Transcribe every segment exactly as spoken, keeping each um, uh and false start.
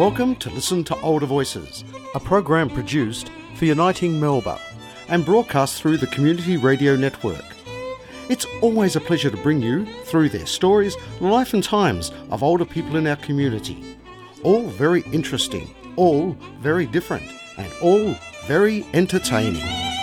Welcome to Listen to Older Voices, a program produced for Uniting Melba and broadcast through the Community Radio Network. It's always a pleasure to bring you through their stories, life and times of older people in our community. All very interesting, all very different, and all very entertaining.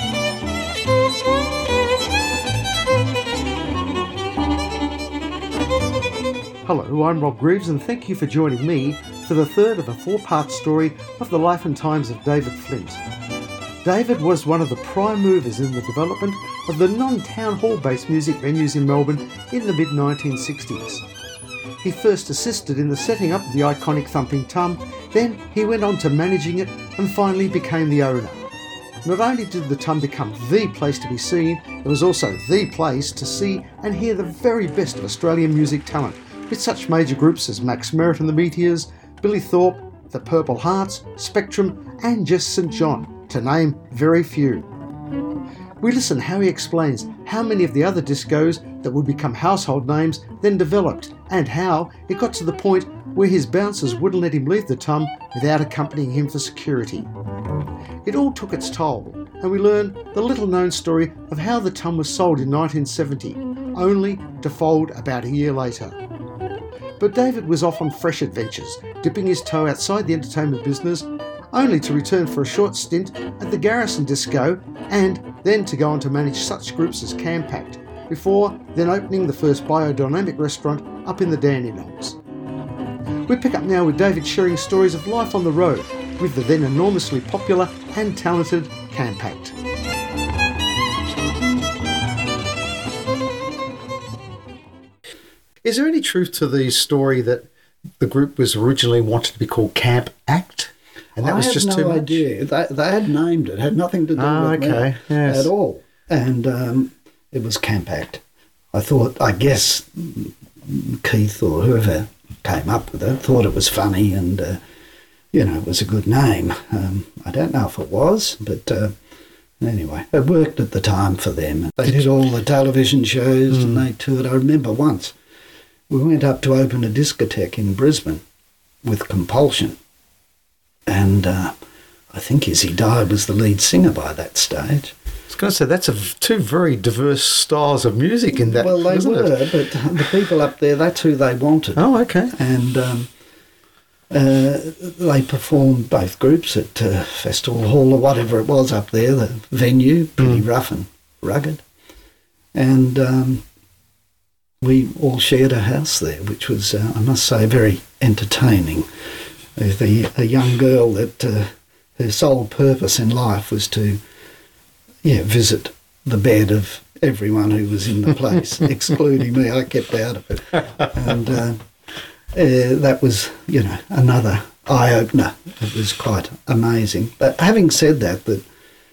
Hello, I'm Rob Greaves and thank you for joining me for the third of a four-part story of the life and times of David Flint. David was one of the prime movers in the development of the non-town hall-based music venues in Melbourne in the mid nineteen sixties. He first assisted in the setting up of the iconic Thumping Tum, then he went on to managing it and finally became the owner. Not only did the Tum become the place to be seen, it was also the place to see and hear the very best of Australian music talent, with such major groups as Max Merritt and the Meteors, Billy Thorpe, the Purple Hearts, Spectrum and Just Saint John, to name very few. We listen how he explains how many of the other discos that would become household names then developed, and how it got to the point where his bouncers wouldn't let him leave the Tum without accompanying him for security. It all took its toll, and we learn the little-known story of how the Tum was sold in nineteen seventy, only to fold about a year later. But David was off on fresh adventures, dipping his toe outside the entertainment business, only to return for a short stint at the Garrison Disco and then to go on to manage such groups as Campact, before then opening the first biodynamic restaurant up in the Dandenongs. We pick up now with David sharing stories of life on the road with the then enormously popular and talented Campact. Is there any truth to the story that the group was originally wanted to be called Camp Act? And that I was have just no too much? idea. They, they had named it. Had nothing to do oh, with okay. me yes. at all. And um, it was Camp Act. I thought, I guess Keith or whoever came up with it thought it was funny and, uh, you know, it was a good name. Um, I don't know if it was, but uh, anyway, it worked at the time for them. They did all the television shows mm. and they toured. I remember once we went up to open a discotheque in Brisbane with Compulsion. And uh, I think Izzy Dye was the lead singer by that stage. I was going to say, that's a, two very diverse styles of music in that, Well, they isn't were, it? but the people up there, that's who they wanted. Oh, okay. And um, uh, they performed, both groups, at uh, Festival Hall or whatever it was up there, the venue, pretty mm. rough and rugged. And um, we all shared a house there, which was, uh, I must say, very entertaining. The, a young girl that uh, her sole purpose in life was to yeah, visit the bed of everyone who was in the place, excluding me. I kept out of it. And uh, uh, that was, you know, another eye-opener. It was quite amazing. But having said that, that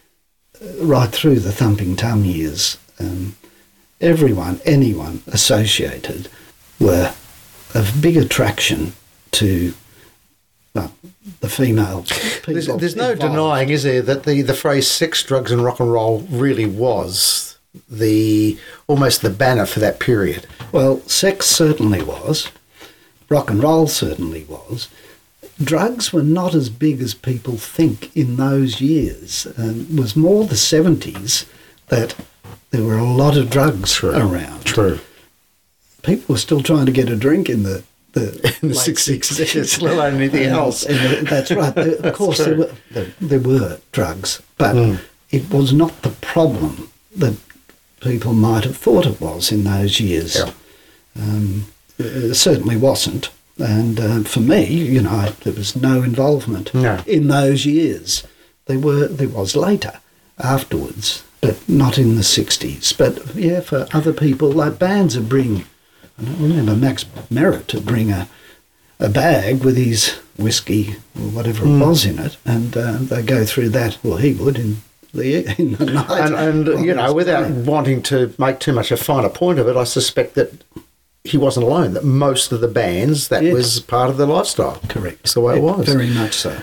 uh, right through the Thumping Tum years, um, everyone, anyone associated were of big attraction to well, the female people. There's, there's no involved. denying, is there, that the, the phrase sex, drugs and rock and roll really was the almost the banner for that period. Well, sex certainly was. Rock and roll certainly was. Drugs were not as big as people think in those years. Um, it was more the seventies that there were a lot of drugs True. around. True. People were still trying to get a drink in the The, in the sixties, let alone anything uh, else. Uh, that's right. There, of That's course, true. there were, there, there were drugs, but mm. it was not the problem that people might have thought it was in those years. Yeah. Um, it certainly wasn't. And uh, for me, you know, I, there was no involvement no. in those years. There were, there was later, afterwards, but not in the sixties. But yeah, for other people, like bands would bring. I remember Max Merritt to bring a, a bag with his whiskey or whatever mm. it was in it, and uh, they go through that. Well, he would in the in the night. And, and well, you know, without brilliant. wanting to make too much a finer point of it, I suspect that he wasn't alone. That most of the bands, that yes. was part of their lifestyle. Correct. That's the way it was. Very much so.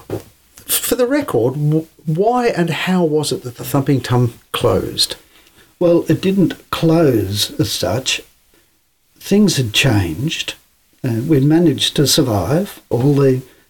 For the record, why and how was it that the Thumping Tum closed? Well, it didn't close as such. Things had changed. Uh, we'd managed to survive. All the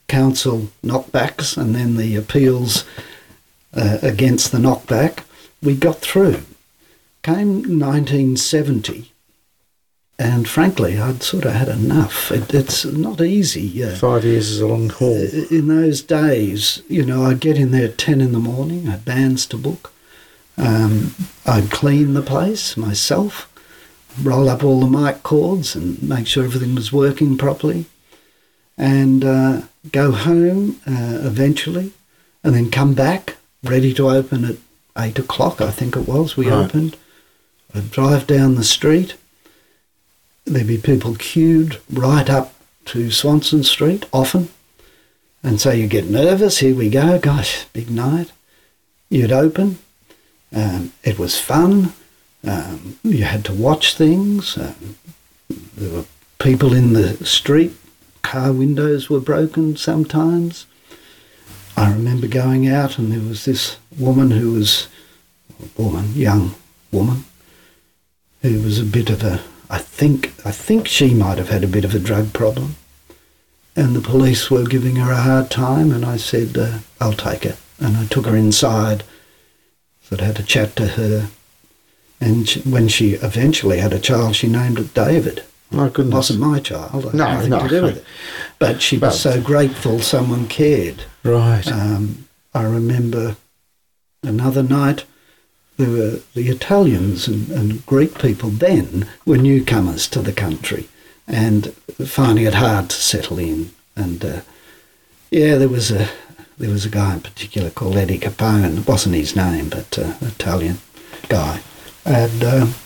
council knockbacks and then the appeals uh, against the knockback, we got through. Came nineteen seventy, and frankly, I'd sort of had enough. It, it's not easy. Uh, Five years is a long haul. In those days, you know, I'd get in there at ten in the morning, I had bands to book. Um, I'd clean the place myself, roll up all the mic cords and make sure everything was working properly, and uh, go home uh, eventually, and then come back, ready to open at eight o'clock, I think it was, we right. opened. I'd drive down the street. There'd be people queued right up to Swanson Street, often. And so you get nervous, here we go, gosh, big night. You'd open. Um, it was fun. Um, you had to watch things. Um, there were people in the street. Car windows were broken sometimes. I remember going out and there was this woman who was, a woman, young woman, who was a bit of a, I think, I think she might have had a bit of a drug problem. And the police were giving her a hard time, and I said, uh, I'll take her. And I took her inside, so I had to chat to her. And she, when she eventually had a child, she named it David. My goodness. It wasn't my child. I had No, nothing no. to do with it. But she was But- so grateful someone cared. Right. Um, I remember another night, there were the Italians and, and Greek people then were newcomers to the country and finding it hard to settle in. And uh, yeah, there was a there was a guy in particular called Eddie Capone. It wasn't his name, but uh, an Italian guy. And um,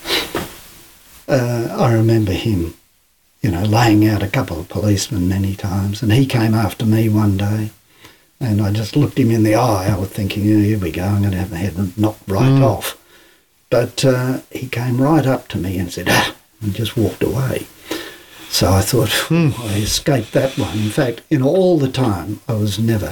uh, I remember him, you know, laying out a couple of policemen many times. And he came after me one day. And I just looked him in the eye. I was thinking, oh, here we go, I'm going to have my head knocked right Mm. off. But uh, he came right up to me and said, ah, and just walked away. So I thought, Mm. I escaped that one. In fact, in all the time, I was never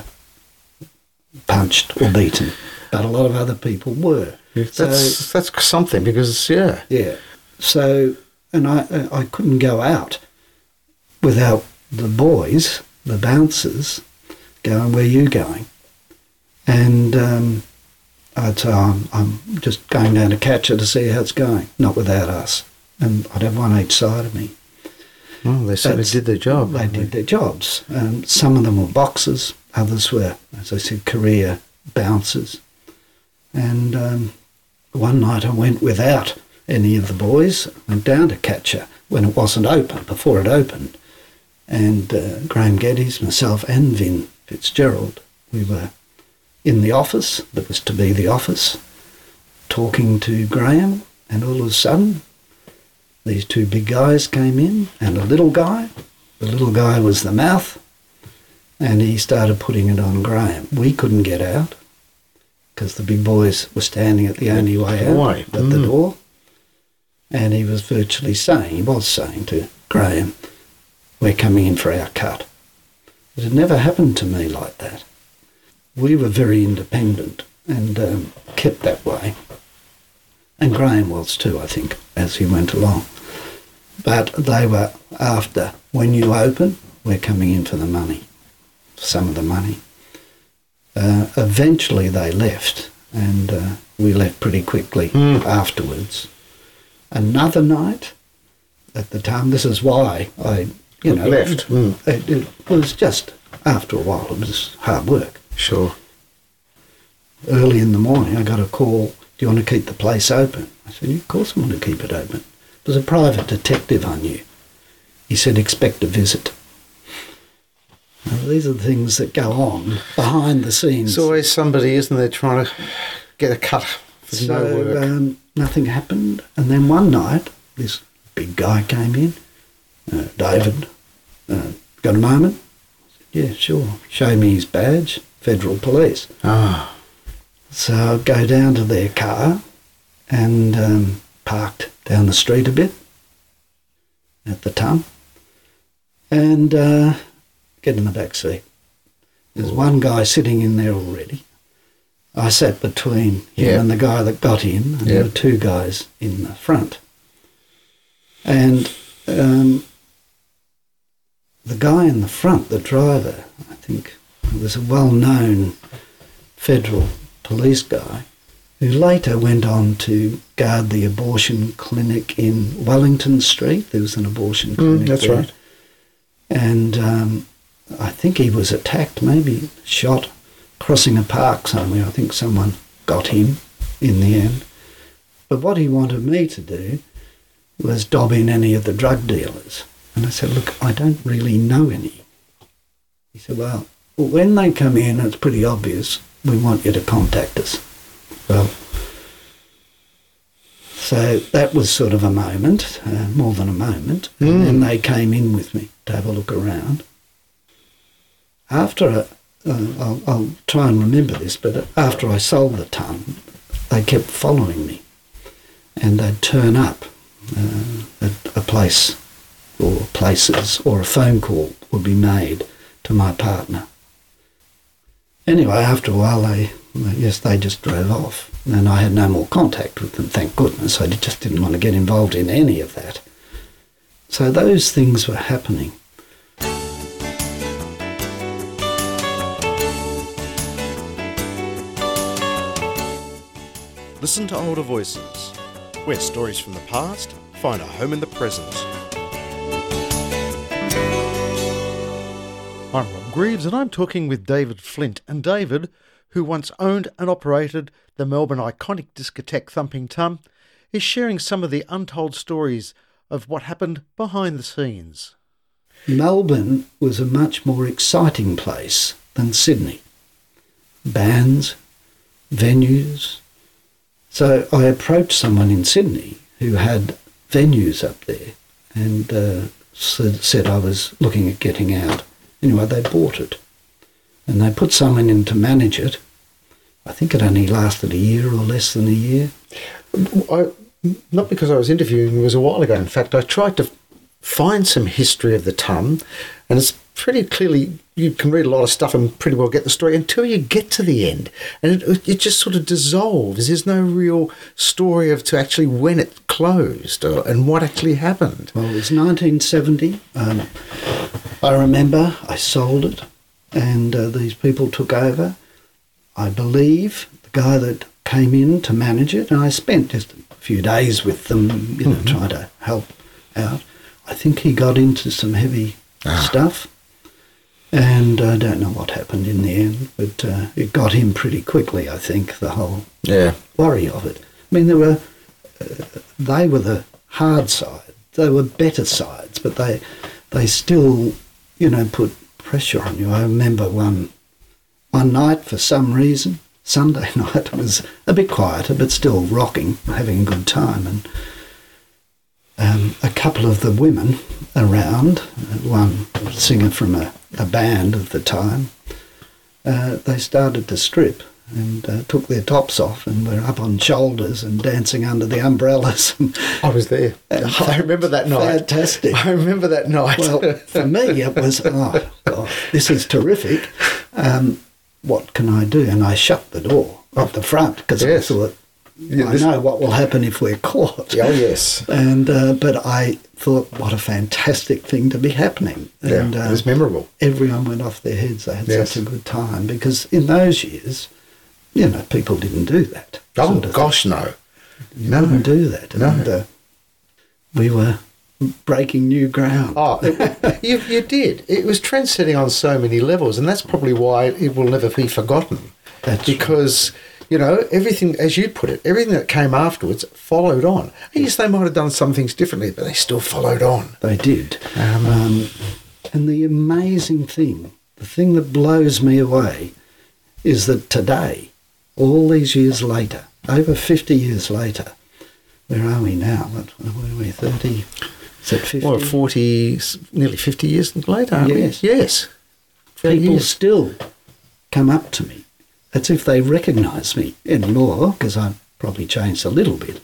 punched or beaten. But a lot of other people were. So, That's that's something because, yeah. yeah. So, and I, I couldn't go out without the boys, the bouncers, going, where are you going? And um, I'd say, I'm, I'm just going down to catch her to see how it's going, not without us. And I'd have one each side of me. Well, they certainly That's- did their job. They didn't did their jobs. Um, some of them were boxers, others were, as I said, career bouncers. And um, one night I went without any of the boys, went down to catch her when it wasn't open, before it opened. And uh, Graham Geddes, myself and Vin Fitzgerald, we were in the office, that was to be the office, talking to Graham, and all of a sudden these two big guys came in and a little guy. The little guy was the mouth, and he started putting it on Graham. We couldn't get out because the big boys were standing at the only way out, Why? at the door. And he was virtually saying, he was saying to Graham, we're coming in for our cut. It had never happened to me like that. We were very independent and um, kept that way. And Graham was too, I think, as he went along. But they were after, when you open, we're coming in for the money, some of the money. Uh, eventually they left, and uh, we left pretty quickly Mm. afterwards. Another night, at the time, this is why I, you know, Left. Mm. It, it was just, after a while, it was hard work. Sure. Early in the morning, I got a call, do you want to keep the place open? I said, of course I want to keep it open. There's a private detective I knew. He said, expect a visit. Now, these are the things that go on behind the scenes. There's always somebody, isn't there, trying to get a cut for so no work. um, nothing happened. And then one night, this big guy came in, uh, David, uh, got a moment? I said, yeah, sure. Showed me his badge, Federal Police. Ah. So I go down to their car and um, parked down the street a bit at the ton and uh, get in the back seat. There's one guy sitting in there already. I sat between him Yeah. and the guy that got in, and there Yeah. were two guys in the front. And um, the guy in the front, the driver, I think, was a well-known federal police guy who later went on to guard the abortion clinic in Wellington Street. There was an abortion clinic mm, that's there. right. And um, I think he was attacked, maybe shot, crossing a park somewhere. I think someone got him in the end. But what he wanted me to do was dob in any of the drug dealers. And I said, look, I don't really know any. He said, well, when they come in, it's pretty obvious, we want you to contact us. Well, so that was sort of a moment, uh, more than a moment. Mm. And then they came in with me to have a look around. After, a, uh, I'll, I'll try and remember this, but after I sold the ton, they kept following me. And they'd turn up uh, at a place or places, or a phone call would be made to my partner. Anyway, after a while, they, yes, they just drove off. And I had no more contact with them, thank goodness. I just didn't want to get involved in any of that. So those things were happening. Listen to Older Voices, where stories from the past find a home in the present. I'm Rob Greaves and I'm talking with David Flint. And David, who once owned and operated the Melbourne iconic discotheque Thumping Tum, is sharing some of the untold stories of what happened behind the scenes. Melbourne was a much more exciting place than Sydney. Bands, venues. So I approached someone in Sydney who had venues up there and uh, said, said I was looking at getting out. Anyway, they bought it and they put someone in to manage it. I think it only lasted a year or less than a year. I, not because I was interviewing, it was a while ago. In fact, I tried to find some history of the Tum, and it's pretty clearly, you can read a lot of stuff and pretty well get the story until you get to the end. And it, it just sort of dissolves. There's no real story of to actually when it closed or, and what actually happened. Well, it was nineteen seventy. Um, I remember I sold it and uh, these people took over. I believe the guy that came in to manage it, and I spent just a few days with them, you know, mm-hmm. trying to help out. I think he got into some heavy ah. stuff, and I don't know what happened in the end, but uh, it got him pretty quickly, I think, the whole yeah. worry of it. I mean, there were, uh, they were the hard side. They were better sides, but they, they still, you know, put pressure on you. I remember one, one night, for some reason, Sunday night, it was a bit quieter, but still rocking, having a good time, and Um, a couple of the women around, one singer from a, a band of the time, uh, they started to strip and uh, took their tops off and were up on shoulders and dancing under the umbrellas. I was there. I remember that night. Fantastic. I remember that night. Well, for me it was, oh, God, this is terrific. Um, what can I do? And I shut the door at the front because yes. I thought, Yeah, I know what will happen if we're caught. Oh, yes. And uh, but I thought, what a fantastic thing to be happening. And, yeah, it was memorable. Uh, everyone went off their heads. They had yes. such a good time because in those years, you know, people didn't do that. Oh, sort of gosh, no. You no. didn't do that. No. And uh, we were breaking new ground. Oh, it, you, you did. It was trend-setting on so many levels, and that's probably why it will never be forgotten. That's because... True. You know, everything, as you put it, everything that came afterwards followed on. And yes, they might have done some things differently, but they still followed on. They did. Um, um, and the amazing thing, the thing that blows me away, is that today, all these years later, over fifty years later, where are we now? What, where are we, thirty? Is it fifty? Well, forty, nearly fifty years later, aren't yes. we? Yes. People years. still come up to me. It's if they recognise me anymore, because I've probably changed a little bit,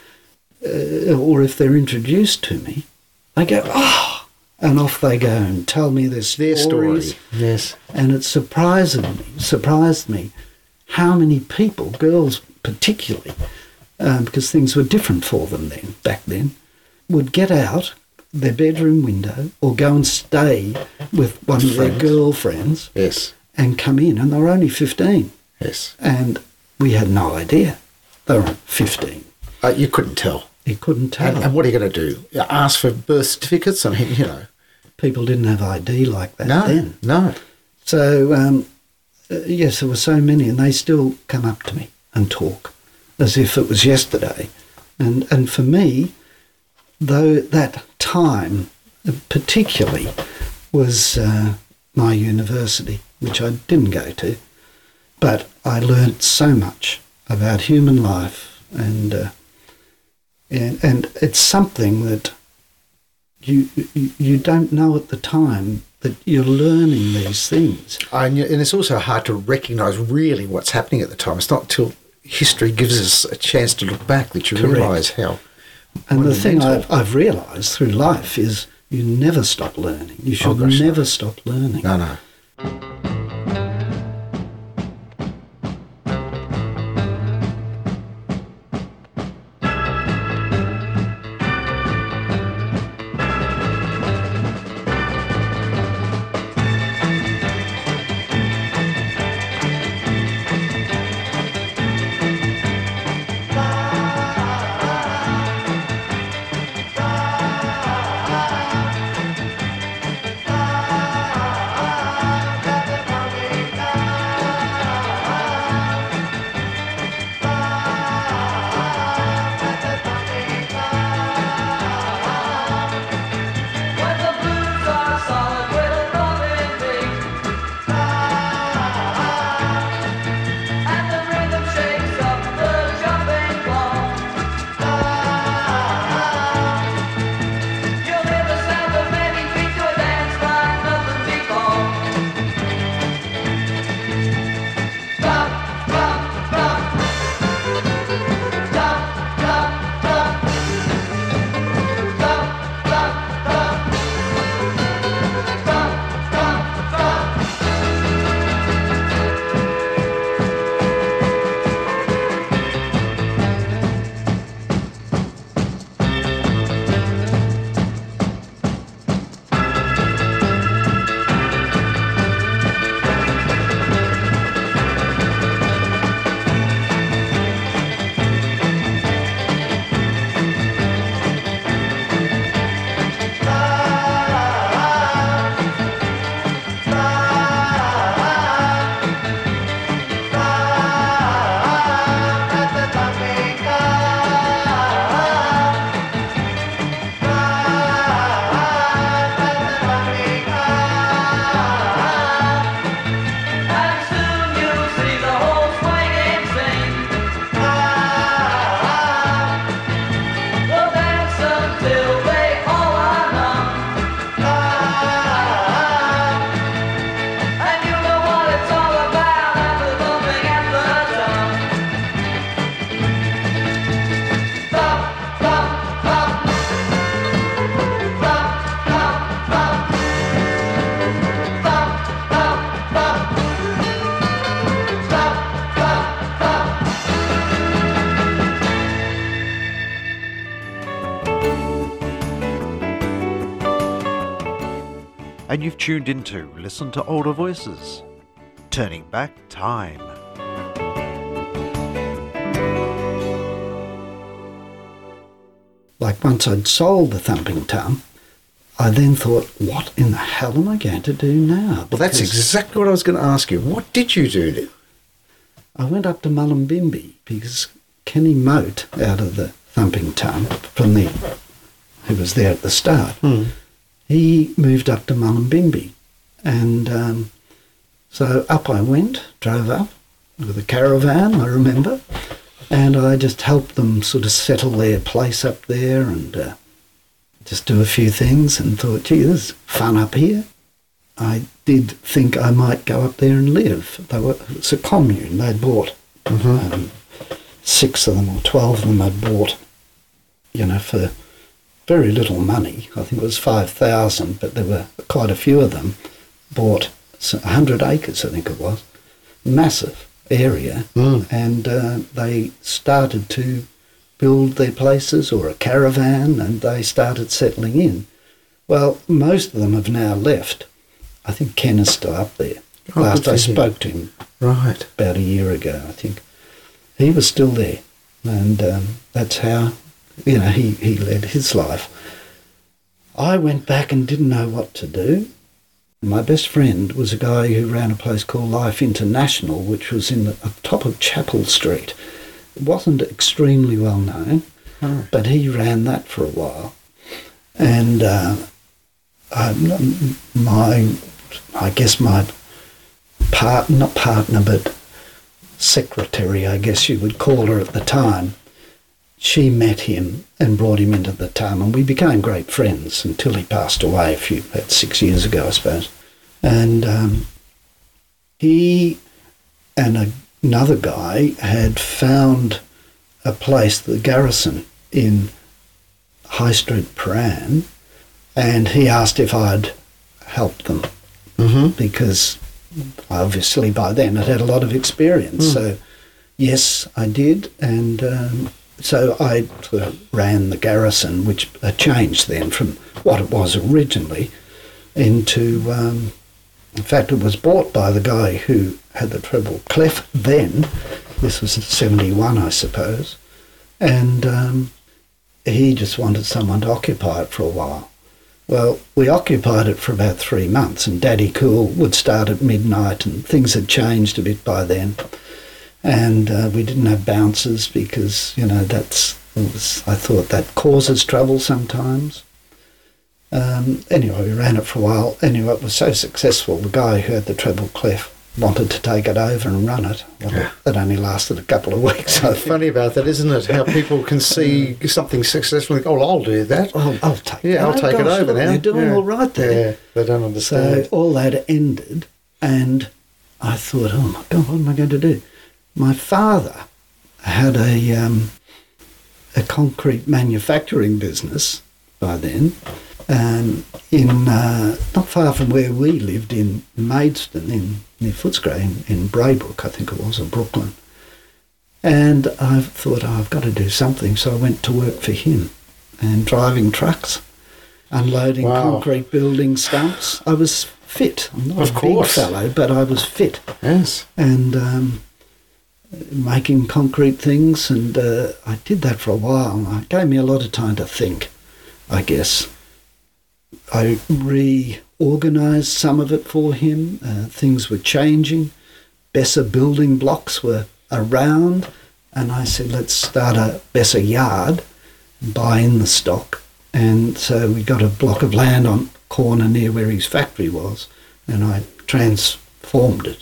uh, or if they're introduced to me, they go, oh, and off they go and tell me their stories. Their story, yes. And it surprised me, surprised me how many people, girls particularly, um, because things were different for them then, back then, would get out their bedroom window or go and stay with one of their girlfriends. Yes. And come in, and they were only fifteen. Yes. And we had no idea they were fifteen. Uh, you couldn't tell. You couldn't tell. And, and what are you going to do? Ask for birth certificates? I mean, you know. People didn't have I D like that no, then. No, So, um, uh, yes, there were so many, and they still come up to me and talk as if it was yesterday. And and for me, though that time particularly was uh, my university, which I didn't go to, but I learnt so much about human life, and uh, and, and it's something that you, you you don't know at the time that you're learning these things. and, you, and it's also hard to recognise really what's happening at the time. It's not until history gives us a chance to look back that you Correct. realise how. And the thing monumental. I've, I've realised through life is you never stop learning. You should Oh, gosh, never no. stop learning. No, no. And you've tuned into Listen to Older Voices, Turning Back Time. Like once I'd sold the Thumping Tom, I then thought, what in the hell am I going to do now? Well, that's Because exactly what I was going to ask you. What did you do? I went up to Mullumbimby because Kenny Moat, out of the Thumping Tom, from the who was there at the start, Hmm. he moved up to Mullumbimby. And um, so up I went, drove up with a caravan, I remember, and I just helped them sort of settle their place up there and uh, just do a few things, and thought, gee, this is fun up here. I did think I might go up there and live. They were, it's a commune they'd bought. Mm-hmm. Um, six of them or twelve of them I'd bought, you know, for very little money. I think it was five thousand, but there were quite a few of them bought one hundred acres, I think it was. Massive area. Mm. And uh, they started to build their places, or a caravan, and they started settling in. Well, most of them have now left. I think Ken is still up there. Oh, Last good I for him. spoke to him Right. about a year ago, I think. He was still there. And um, that's how, you know, he, he led his life. I went back and didn't know what to do. My best friend was a guy who ran a place called Life International, which was in the at the top of Chapel Street. It wasn't extremely well known, Oh. but he ran that for a while. And uh, I, my, I guess my part, not partner, but secretary, I guess you would call her at the time, she met him and brought him into the town, and we became great friends until he passed away a few, about six years ago, I suppose. And um, he and a, another guy had found a place, the Garrison, in High Street, Prahran, and he asked if I'd help them Mm-hmm. because obviously by then I'd had a lot of experience. Mm. So yes, I did, and um, so I sort of ran the Garrison, which uh, changed then from what it was originally into, um, in fact it was bought by the guy who had the treble clef then. This was in seventy-one, I suppose, and um, he just wanted someone to occupy it for a while. Well, we occupied it for about three months, and Daddy Cool would start at midnight, and things had changed a bit by then. And uh, we didn't have bouncers because, you know, that's, it was, I thought that causes trouble sometimes. Um, anyway, we ran it for a while. Anyway, it was so successful, the guy who had the treble clef wanted to take it over and run it. Well, Yeah. it only lasted a couple of weeks, I think. Funny about that, isn't it? How people can see something successful and go, oh, I'll do that. Oh, I'll take it. Yeah, I'll Oh, take it gosh, over look, now. You're doing Yeah. all right there. Yeah, they don't So understand. all that ended, and I thought, oh my God, what am I going to do? My father had a um, a concrete manufacturing business by then, um, in uh, not far from where we lived in Maidstone, in near Footscray, in, in Braybrook, I think it was, or Brooklyn. And I thought, oh, I've got to do something, so I went to work for him, and driving trucks, unloading Wow. concrete building stumps. I was fit. I'm not Of a course. big fellow, but I was fit. Yes. And um, making concrete things, and uh, I did that for a while. It gave me a lot of time to think, I guess. I reorganised some of it for him. Uh, things were changing. Besser building blocks were around, and I said, let's start a Besser yard, buy in the stock. And so we got a block of land on corner near where his factory was, and I transformed it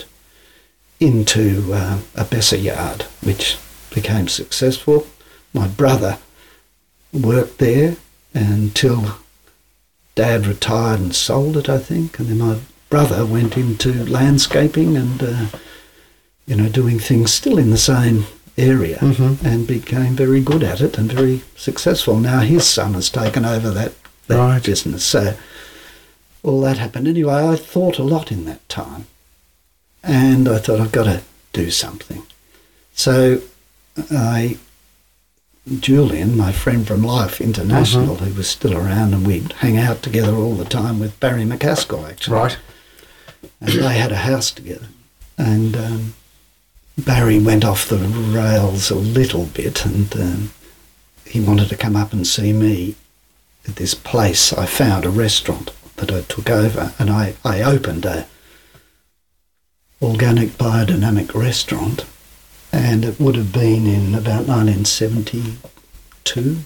into uh, a Besser yard, which became successful. My brother worked there until Dad retired and sold it, I think, and then my brother went into landscaping and, uh, you know, doing things still in the same area, Mhm. and became very good at it and very successful. Now his son has taken over that, that Right. business, so all that happened. Anyway, I thought a lot in that time, and I thought I've got to do something. So I, Julian, my friend from Life International, who was still around, and we'd hang out together all the time with Barry McCaskill, actually. Right. And they had a house together. And um, Barry went off the rails a little bit, and um, he wanted to come up and see me at this place. I found a restaurant that I took over, and I, I opened a organic biodynamic restaurant, and it would have been in about nineteen seventy-two.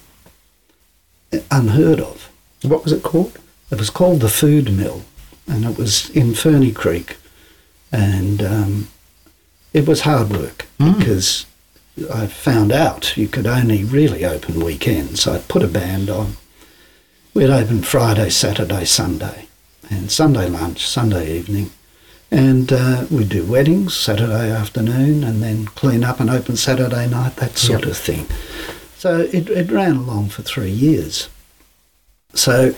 Unheard of. What was it called? It was called the Food Mill, and it was in Ferny Creek, and um, it was hard work Mm. because I found out you could only really open weekends. I put a band on. We'd open Friday, Saturday, Sunday, and Sunday lunch, Sunday evening, and uh, we'd do weddings Saturday afternoon, and then clean up and open Saturday night, that sort Yep. of thing. So it, it ran along for three years. So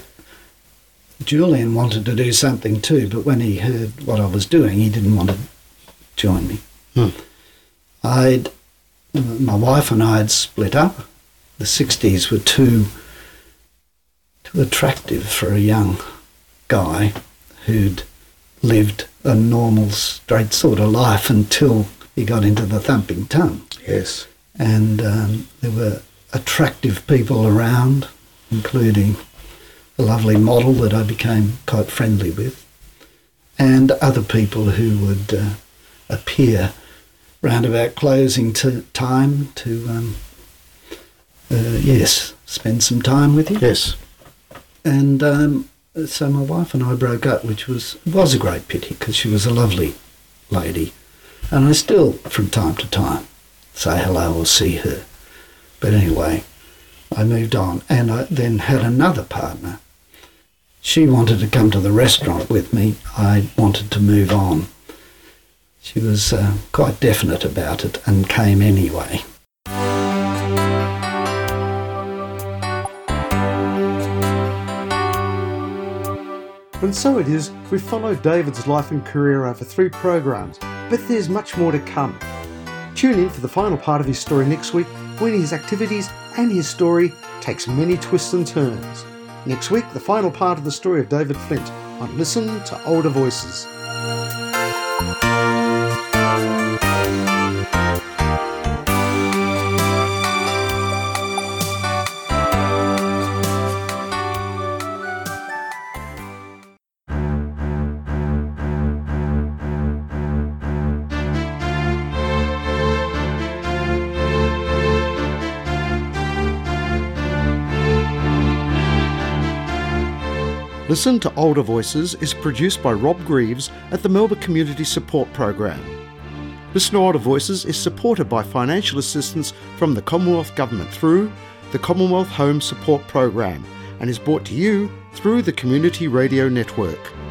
Julian wanted to do something too, but when he heard what I was doing, he didn't want to join me. Hmm. I'd, my wife and I had split up. The sixties were too, too attractive for a young guy who'd lived a normal, straight sort of life until he got into the thumping tongue. Yes. And um, there were attractive people around, including a lovely model that I became quite friendly with, and other people who would uh, appear round about closing to time to, um, uh, yes, spend some time with you. Yes. And um, so my wife and I broke up, which was was a great pity because she was a lovely lady. And I still, from time to time, say hello or see her. But anyway, I moved on. And I then had another partner. She wanted to come to the restaurant with me. I wanted to move on. She was uh, quite definite about it and came anyway. And so it is, we've followed David's life and career over three programs, but there's much more to come. Tune in for the final part of his story next week, when his activities and his story takes many twists and turns. Next week, the final part of the story of David Flint on Listen to Older Voices. Listen to Older Voices is produced by Rob Greaves at the Melbourne Community Support Program. Listen to Older Voices is supported by financial assistance from the Commonwealth Government through the Commonwealth Home Support Program and is brought to you through the Community Radio Network.